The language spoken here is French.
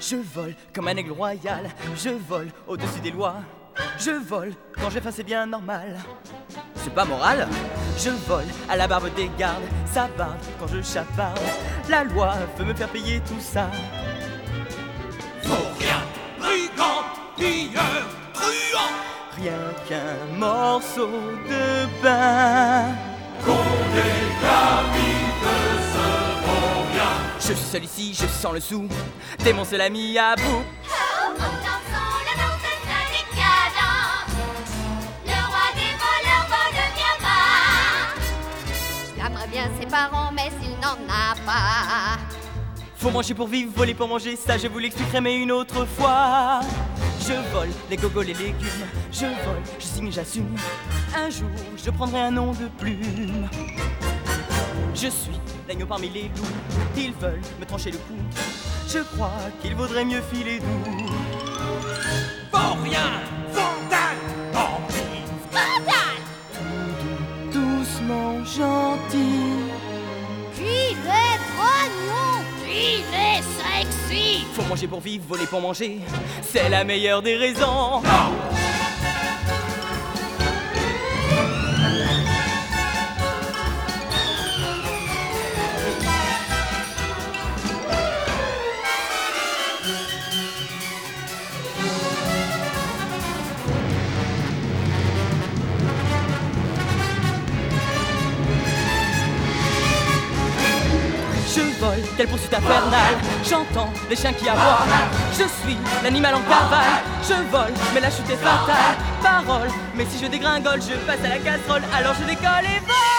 Je vole comme un aigle royal, je vole au-dessus des lois. Je vole quand j'ai faim, c'est bien normal. C'est pas moral. Je vole à la barbe des gardes, ça barbe quand je chaparde. La loi veut me faire payer tout ça. Faut rien, brigand, pilleur, truand. Rien qu'un morceau de pain. Condé, David se vaut bien. Je suis seul ici, je sens le sou. Démon se l'a mis à bout. En dansant la danse de la décadence, le roi des voleurs redevient bas. J'aimerais bien ses parents, mais s'il n'en a pas. Faut manger pour vivre, voler pour manger, ça je vous l'expliquerai mais une autre fois. Je vole les gogos, les légumes, je vole, je signe, j'assume. Un jour, je prendrai un nom de plume. Je suis l'agneau parmi les loups, ils veulent me trancher le cou. Je crois qu'il vaudrait mieux filer doux. Faut rien, vandale, bandit. Scandale! Doucement gentil. Qu'il est grognon, qu'il est sexy. Faut manger pour vivre, voler pour manger, c'est la meilleure des raisons. Je vole, quelle poursuite infernale. J'entends des chiens qui aboient. Je suis l'animal en cavale. Je vole, mais la chute est fatale. Parole, mais si je dégringole, je passe à la casserole. Alors je décolle et vole.